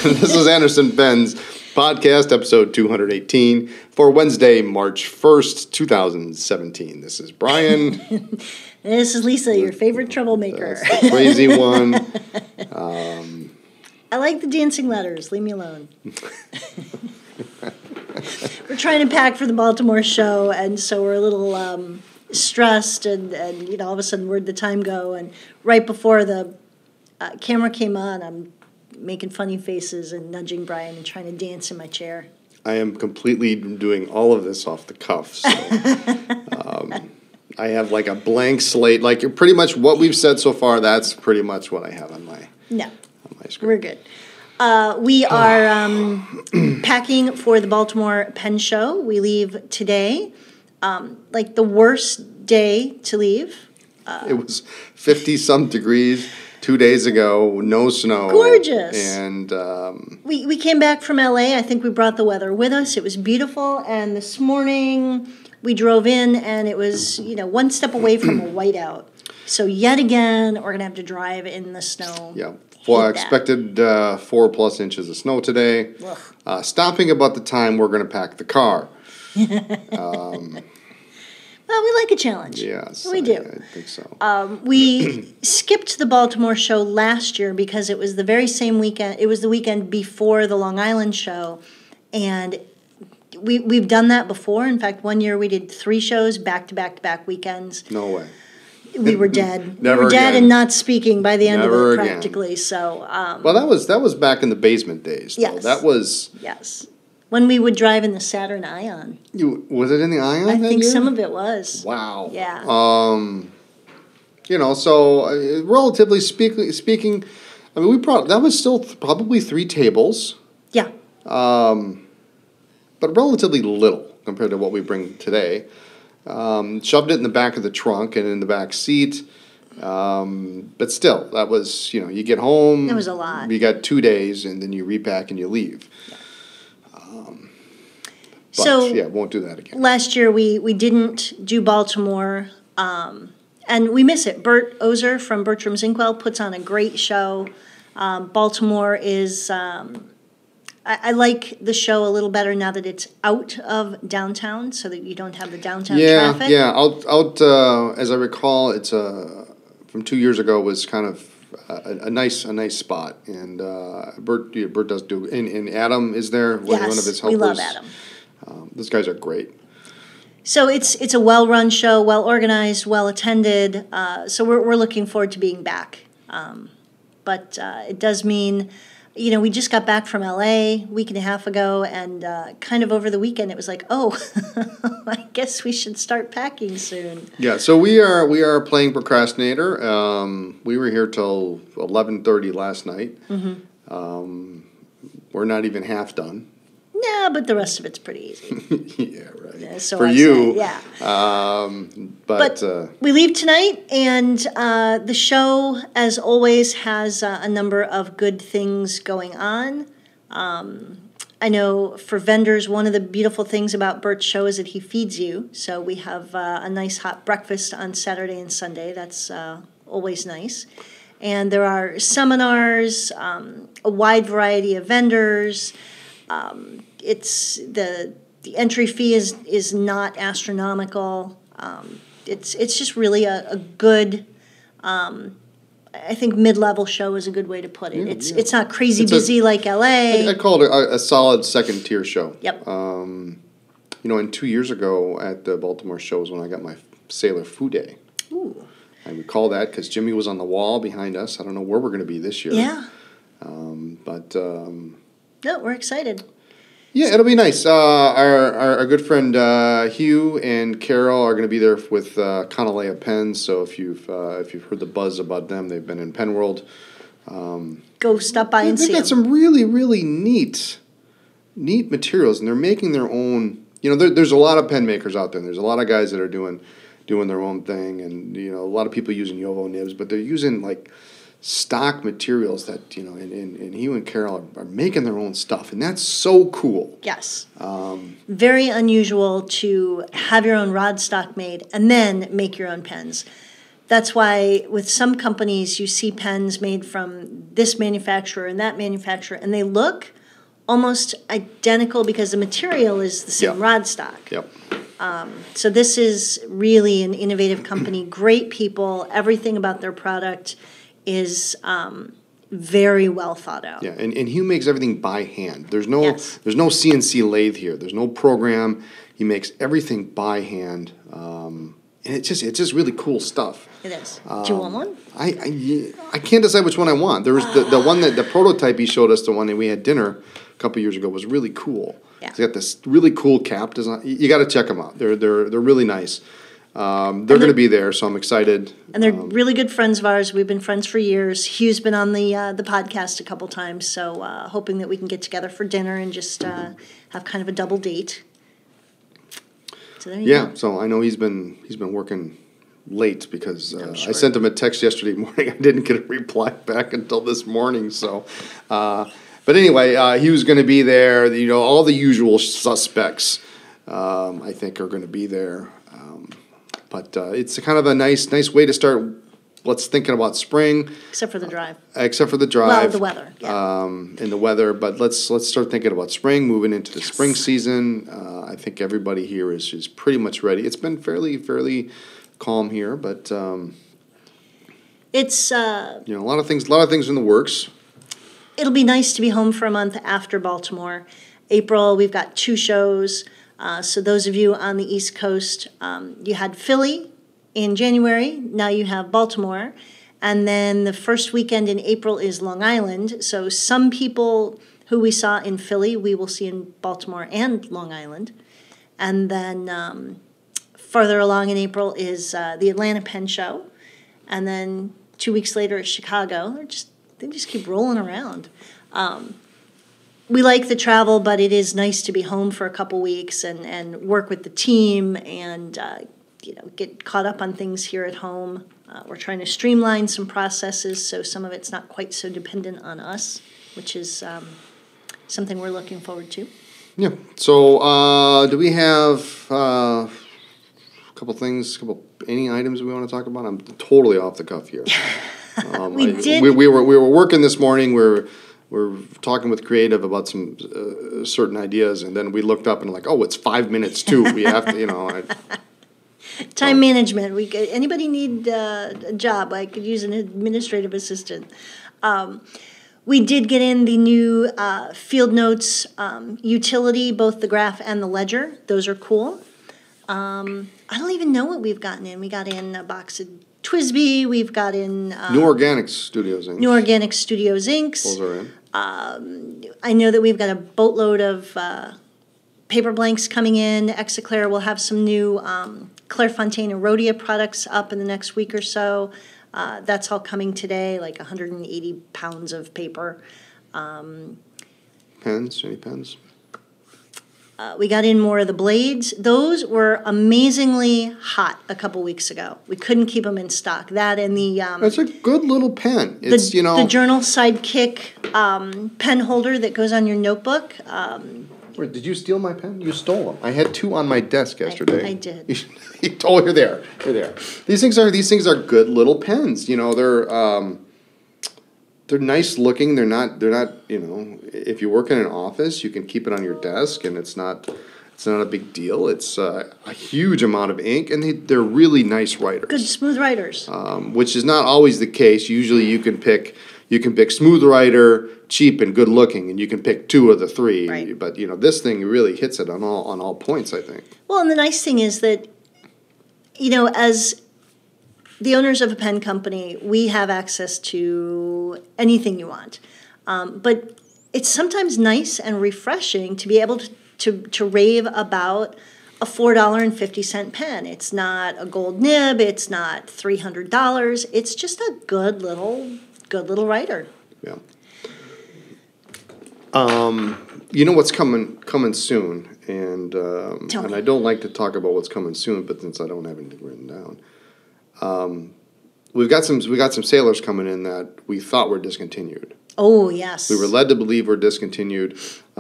This is Anderson Pens podcast, episode 218 for Wednesday, March 1st, 2017. This is Brian. And this is Lisa, your favorite troublemaker. That's the crazy one. I like the dancing letters. Leave me alone. We're trying to pack for the Baltimore show, and so we're a little stressed, and all of a sudden, where'd the time go? And right before the camera came on, I'm making funny faces and nudging Brian and trying to dance in my chair. I am completely doing all of this off the cuff. So, I have like a blank slate. Like pretty much what we've said so far, that's pretty much what I have on my screen. We're good. We are packing for the Baltimore Pen Show. We leave today. Like the worst day to leave. It was 50-some degrees 2 days ago, no snow. Gorgeous. And we came back from LA. I think we brought the weather with us. It was beautiful. And this morning we drove in and it was, one step away from a whiteout. So yet again, we're going to have to drive in the snow. Yeah. Well, I expected 4+ inches of snow today. Stopping about the time we're going to pack the car. Well, we like a challenge. Yes, we do. I think so. We skipped the Baltimore show last year because it was the very same weekend. It was the weekend before the Long Island show, and we've done that before. In fact, one year we did 3 shows back-to-back-to-back weekends. No way. We were dead. Never we were dead again. and not speaking by the end Never of it, again. practically. So, well, that was back in the basement days. Though. Yes. That was. Yes. When we would drive in the Saturn Ion. Was it in the Ion? I think year? some of it was. Wow. Yeah. So relatively speaking, I mean, that was still probably 3 tables. Yeah. But relatively little compared to what we bring today. Shoved it in the back of the trunk and in the back seat. But still, that was, you get home. It was a lot. You got 2 days, and then you repack and you leave. Yeah. Won't do that again. Last year we didn't do Baltimore, and we miss it. Bert Ozer from Bertram's Inkwell puts on a great show. Baltimore is, I like the show a little better now that it's out of downtown, so that you don't have the downtown traffic. Yeah. Out. As I recall, it's from 2 years ago was kind of a nice spot, and Bert does do. And Adam is there. One of his helpers. We love Adam. Those guys are great. So it's a well-run show, well-organized, well-attended. So we're looking forward to being back. But it does mean, we just got back from LA a week and a half ago, and kind of over the weekend it was like, oh, I guess we should start packing soon. Yeah. So we are playing procrastinator. We were here till 11:30 last night. Mm-hmm. We're not even half done. Yeah, but the rest of it's pretty easy. Yeah, right. Yeah, so for I you, say, yeah. But we leave tonight, and the show, as always, has a number of good things going on. I know for vendors, one of the beautiful things about Bert's show is that he feeds you. So we have a nice hot breakfast on Saturday and Sunday. That's always nice. And there are seminars, a wide variety of vendors. It's the entry fee is not astronomical. It's just really a good, I think mid-level show is a good way to put it. It's not crazy busy like LA. I call it a solid second-tier show. Yep. And 2 years ago at the Baltimore show was when I got my Sailor Food Day. Ooh. I recall that because Jimmy was on the wall behind us. I don't know where we're going to be this year. Yeah. No, we're excited. Yeah, it'll be nice. Our good friend Hugh and Carol are going to be there with Kanalea Pens. So if you've heard the buzz about them, they've been in Pen World. Go stop by and see them. They've got some really, really neat materials, and they're making their own. There's a lot of pen makers out there. And there's a lot of guys that are doing their own thing, and a lot of people using Yovo nibs, but they're using like stock materials that, and Hugh and Carol are making their own stuff, and that's so cool. Yes. Very unusual to have your own rod stock made and then make your own pens. That's why with some companies, you see pens made from this manufacturer and that manufacturer, and they look almost identical because the material is the same Yeah. rod stock. Yep. So this is really an innovative company, great people, everything about their product is very well thought out. Yeah, and Hugh makes everything by hand. There's no Yes. CNC lathe here. There's no program. He makes everything by hand, and it's just really cool stuff. It is. Do you want one? I can't decide which one I want. There was the one that the prototype he showed us, the one that we had dinner a couple years ago, was really cool. Yeah. It's got this really cool cap design. You got to check them out. They're really nice. They're going to be there, so I'm excited. And they're really good friends of ours. We've been friends for years. Hugh's been on the podcast a couple times, so hoping that we can get together for dinner and just have kind of a double date. So there you Yeah, go. so I know he's been working late because sure. I sent him a text yesterday morning. I didn't get a reply back until this morning. So, but anyway, he was going to be there. You know, all the usual suspects, I think, are going to be there. But it's a kind of a nice way to start. Let's thinking about spring, Except for the drive. except for the drive. Well, the weather. Yeah. And the weather, but let's start thinking about spring, moving into the spring season. I think everybody here is pretty much ready. It's been fairly calm here, but It's you know, a lot of things in the works. it'll be nice to be home for a month after Baltimore. April, we've got 2 shows. So those of you on the East Coast, you had Philly in January. Now you have Baltimore. And then the first weekend in April is Long Island. So some people who we saw in Philly, we will see in Baltimore and Long Island. And then farther along in April is the Atlanta Pen Show. And then 2 weeks later is Chicago. They just keep rolling around. We like the travel, but it is nice to be home for a couple weeks and work with the team and get caught up on things here at home. We're trying to streamline some processes so some of it's not quite so dependent on us, which is something we're looking forward to. Yeah. So do we have any items we want to talk about? I'm totally off the cuff here. We did. We were working this morning. We're talking with creative about some certain ideas, and then we looked up and like, oh, it's 5 minutes too. We have to, Time management. Anybody need a job? I could use an administrative assistant. We did get in the new Field Notes utility, both the graph and the ledger. Those are cool. I don't even know what we've gotten in. We got in a box of TWSBI. We've got in New Organic Studios Inc. New Organic Studios Inks. Those are in. I know that we've got a boatload of paper blanks coming in. Exoclair will have some new Clairefontaine and Rhodia products up in the next week or so. That's all coming today, like 180 pounds of paper. Pens? Any pens? We got in more of the blades. Those were amazingly hot a couple weeks ago. We couldn't keep them in stock. That and the That's a good little pen. It's the Journal Sidekick pen holder that goes on your notebook. Wait, did you steal my pen? You stole them. I had 2 on my desk yesterday. I did. Oh, you're there. You're there. These things are good little pens. They're nice looking. They're not. If you work in an office, you can keep it on your desk, and it's not a big deal. It's a huge amount of ink, and they're really nice writers. Good smooth writers. Which is not always the case. Usually, you can pick smooth writer, cheap and good looking, and you can pick 2 of the 3. Right. But this thing really hits it on all points, I think. Well, and the nice thing is that, as the owners of a pen company, we have access to anything you want. But it's sometimes nice and refreshing to be able to rave about a $4.50 pen. It's not a gold nib. It's not $300. It's just a good little writer. Yeah. You know what's coming soon, and Tell me. I don't like to talk about what's coming soon, but since I don't have anything written down, we've got some sailors coming in that we thought were discontinued. Oh, yes. We were led to believe were discontinued.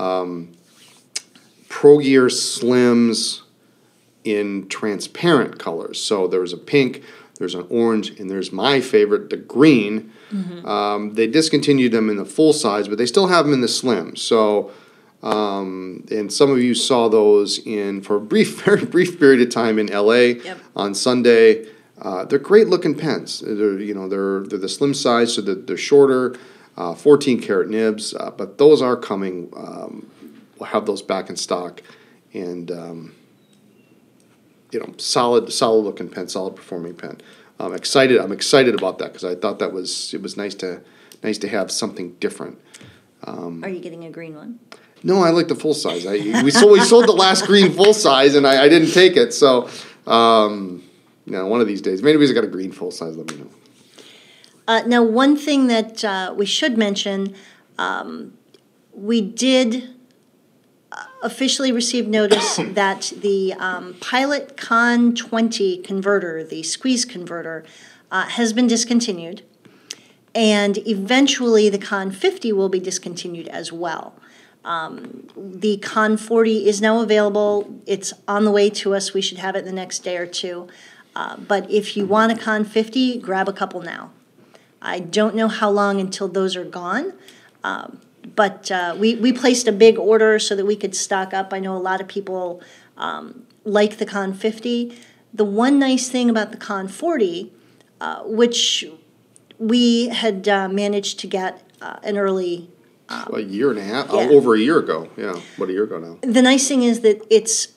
Pro Gear Slims in transparent colors. So there was a pink, there's an orange, and there's my favorite, the green. They discontinued them in the full size, but they still have them in the slim. So, and some of you saw those for a very brief period of time in LA on Sunday. They're great looking pens. They're the slim size, so they're shorter, 14 karat nibs, but those are coming. We'll have those back in stock, and solid looking pen, solid performing pen. I'm excited about that because I thought it was nice to have something different. Are you getting a green one? No, I like the full size. We sold the last green full size, and I didn't take it. So, one of these days, maybe he's got a green full size. Let me know. Now, one thing that we should mention, we did officially receive notice that the Pilot Con 20 converter, the squeeze converter, has been discontinued, and eventually the Con 50 will be discontinued as well. The Con 40 is now available. It's on the way to us. We should have it in the next day or two. But if you want a Con 50, grab a couple now. I don't know how long until those are gone. But we placed a big order so that we could stock up. I know a lot of people like the Con 50. The one nice thing about the Con 40, which we had managed to get an early... a year and a half, yeah. Over a year ago. Yeah, about a year ago now. The nice thing is that it's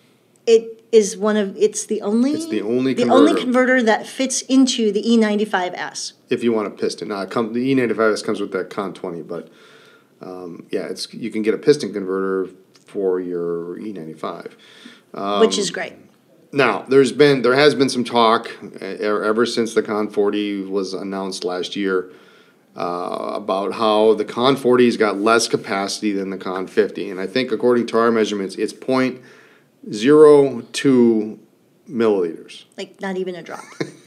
the only converter that fits into the E95S. If you want a piston, the E95S comes with that Con 20, but you can get a piston converter for your E95, which is great. Now there has been some talk ever since the Con 40 was announced last year. About how the Con 40's got less capacity than the Con 50. And I think according to our measurements, it's 0.02 milliliters. Like not even a drop.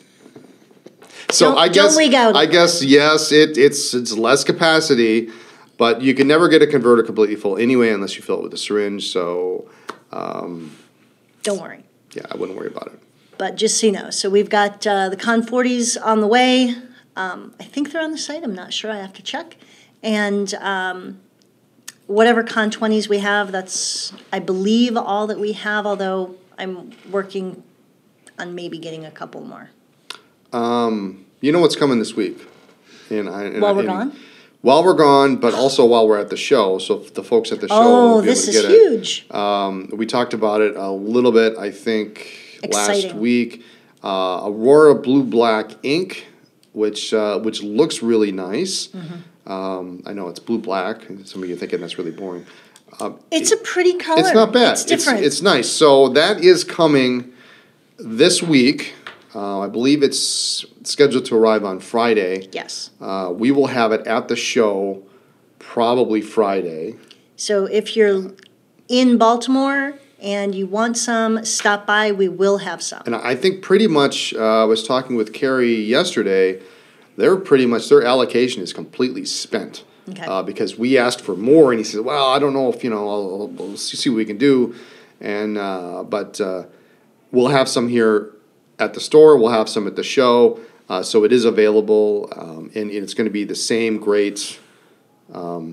So don't leak out. I guess, yes, it's less capacity, but you can never get a converter completely full anyway unless you fill it with a syringe. So don't worry. Yeah, I wouldn't worry about it. But just so you know, so we've got the Con 40s on the way. I think they're on the site. I'm not sure. I have to check. And whatever Con 20s we have, that's, I believe, all that we have, although I'm working on maybe getting a couple more. You know what's coming this week? While we're gone? While we're gone, but also while we're at the show. So the folks at the show will be able to get it. Oh, this is huge. We talked about it a little bit, I think, Exciting. last week. Aurora Blue Black ink, which looks really nice. I know it's blue black. Some of you are thinking that's really boring. It's a pretty color. It's not bad. It's different. It's nice. So that is coming this week. I believe it's scheduled to arrive on Friday. Yes. We will have it at the show probably Friday. So if you're in Baltimore and you want some, stop by. We will have some. And I think pretty much, I was talking with Carrie yesterday, their allocation is completely spent. Okay. Because we asked for more, and he said, well, I don't know if, I'll see what we can do. And but we'll have some here at the store. We'll have some at the show. So it is available, and it's going to be the same great, the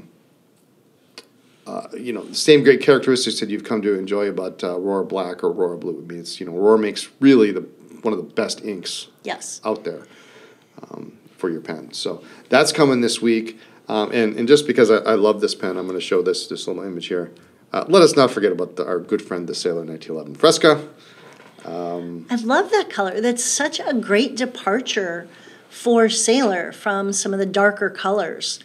same great characteristics that you've come to enjoy about Aurora Black or Aurora Blue. I mean, it's Aurora makes really one of the best inks out there for your pen. So that's coming this week. And just because I love this pen, I'm going to show this little image here. Let us not forget about our good friend, the Sailor 1911 Fresca. I love that color. That's such a great departure for Sailor from some of the darker colors.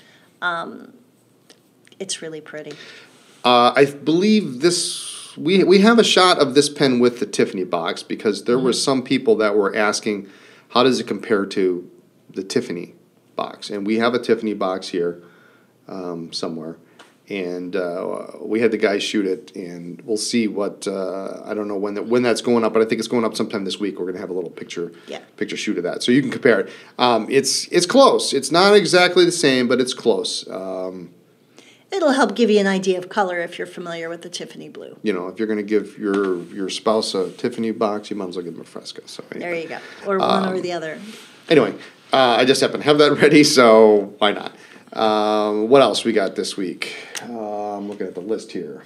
It's really pretty. I believe we have a shot of this pen with the Tiffany box because there were some people that were asking, how does it compare to the Tiffany box? And we have a Tiffany box here somewhere. And we had the guys shoot it, and we'll see what I don't know when that's going up, but I think it's going up sometime this week. We're going to have a little picture shoot of that, so you can compare it. It's close. It's not exactly the same, but it's close. It'll help give you an idea of color if you're familiar with the Tiffany blue. You know, if you're going to give your spouse a Tiffany box, you might as well give them a Fresca. So There you go. Or one or the other. Anyway, I just happen to have that ready, so why not? What else we got this week? I'm looking at the list here.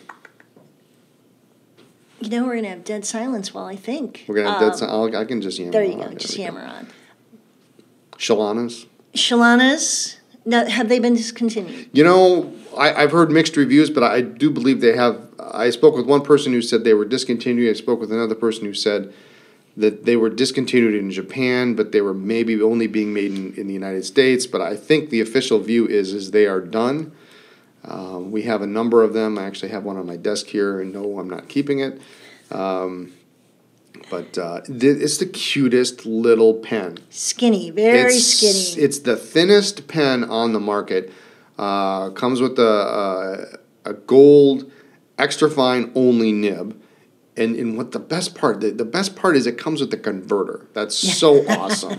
You know, we're going to have dead silence while I think. We're going to have I can just yammer There you on. go. Just hammer on. Shalana's. Shalana's, now, have they been discontinued? You know, I've heard mixed reviews, but I do believe they have. I spoke with one person who said they were discontinued. I spoke with another person who said that they were discontinued in Japan, but they were maybe only being made in the United States. But I think the official view is they are done. We have a number of them. I actually have one on my desk here, and no, I'm not keeping it. But it's the cutest little pen. Skinny, very skinny. It's the thinnest pen on the market. Comes with a gold extra fine only nib. And what the best part is it comes with the converter. That's so awesome.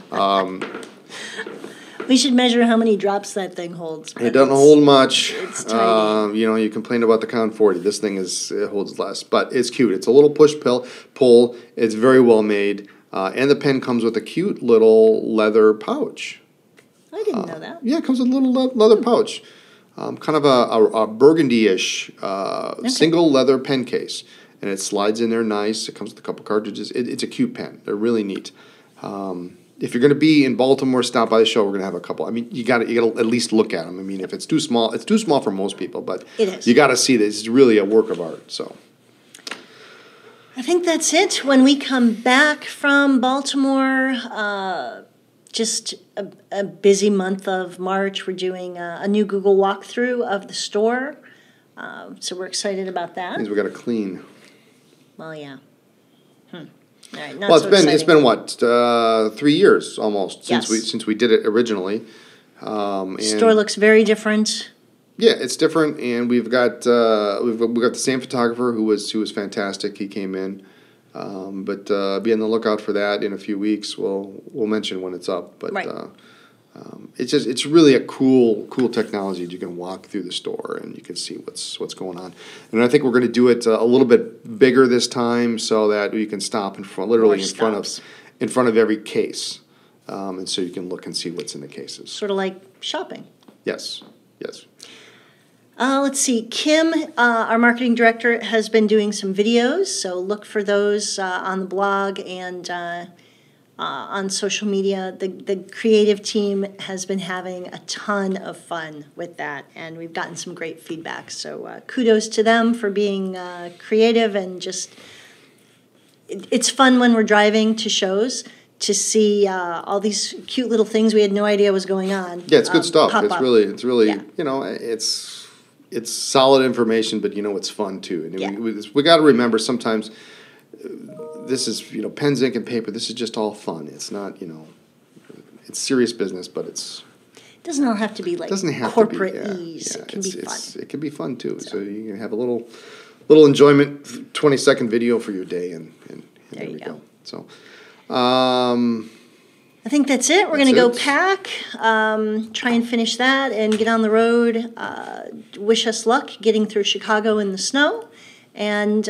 We should measure how many drops that thing holds. It doesn't hold much. It's tiny. You know, you complain about the Con 40. This thing it holds less, but it's cute. It's a little pull. It's very well made, and the pen comes with a cute little leather pouch. I didn't know that. Yeah, it comes with a little leather pouch, kind of a burgundy-ish single leather pen case, and it slides in there nice. It comes with a couple cartridges. It's a cute pen. They're really neat. If you're going to be in Baltimore, stop by the show. We're going to have a couple. I mean, you got to at least look at them. I mean, if it's too small for most people, but it is. You got to see this. It's really a work of art. So I think that's it. When we come back from Baltimore, just a busy month of March. We're doing a new Google walkthrough of the store, so we're excited about that. means we got to clean. Well, yeah. All right, not Well, so it's been exciting. what 3 years almost Yes. since we did it originally. And Store looks very different. yeah, it's different, and we've got the same photographer who was fantastic. He came in, but be on the lookout for that in a few weeks. We'll mention when it's up, but Right. it's really a cool technology. You can walk through the store and you can see what's going on. And I think we're going to do it a little bit bigger this time so that you can stop in front of every case, and so you can look and see what's in the cases. Sort of like shopping. Yes. Let's see. Kim, our marketing director, has been doing some videos, so look for those on the blog and on social media. The creative team has been having a ton of fun with that, and we've gotten some great feedback. So kudos to them for being creative, and just it's fun when we're driving to shows to see all these cute little things we had no idea was going on. Yeah, it's good stuff. pop It's up. really Yeah. you know, it's solid information, but you know it's fun too. And Yeah. we got to remember sometimes this is, you know, pens, ink, and paper. This is just all fun. It's not, you know, it's serious business, but it Doesn't all have to be like doesn't have corporate to be. ease. It can be fun. It can be fun too. So you can have a little enjoyment, 20-second video for your day, and There you go. So. I think that's it. We're going to go That's it. pack, try and finish that, and get on the road. Wish us luck getting through Chicago in the snow. And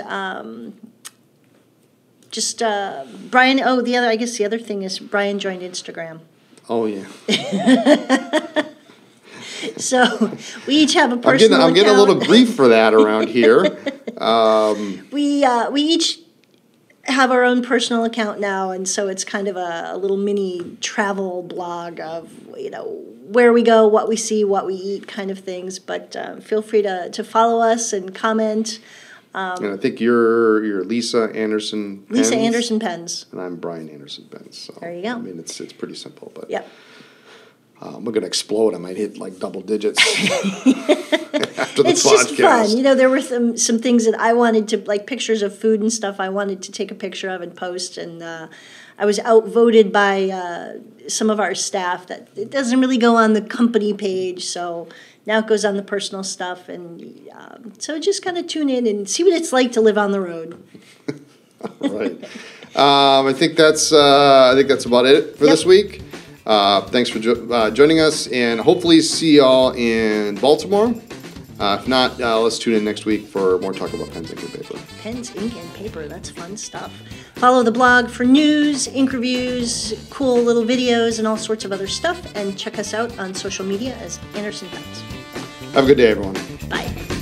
just Brian, I guess the other thing is Brian joined Instagram. Oh yeah. So we each have a personal I'm getting a account. little grief for that around here. We each have our own personal account now, and so it's kind of a little mini travel blog of, you know, where we go, what we see, what we eat, kind of things. But feel free to follow us and comment. And I think you're Lisa Anderson Pens. Lisa Anderson Pens. And I'm Brian Anderson Pens. So, There you go. I mean, it's pretty simple, but Yep. we're gonna explode. I might hit like double digits after the It's podcast. just fun. You know, there were some things that I wanted to, like pictures of food and stuff I wanted to take a picture of and post, and I was outvoted by some of our staff that it doesn't really go on the company page, so now it goes on the personal stuff, and so just kind of tune in and see what it's like to live on the road. Right. I think that's about it for Yep. this week. Thanks for joining us, and hopefully see y'all in Baltimore. If not, let's tune in next week for more talk about pens, ink, and paper. Pens, ink, and paper. That's fun stuff. Follow the blog for news, ink reviews, cool little videos, and all sorts of other stuff. And check us out on social media as Anderson Pens. Have a good day, everyone. Bye.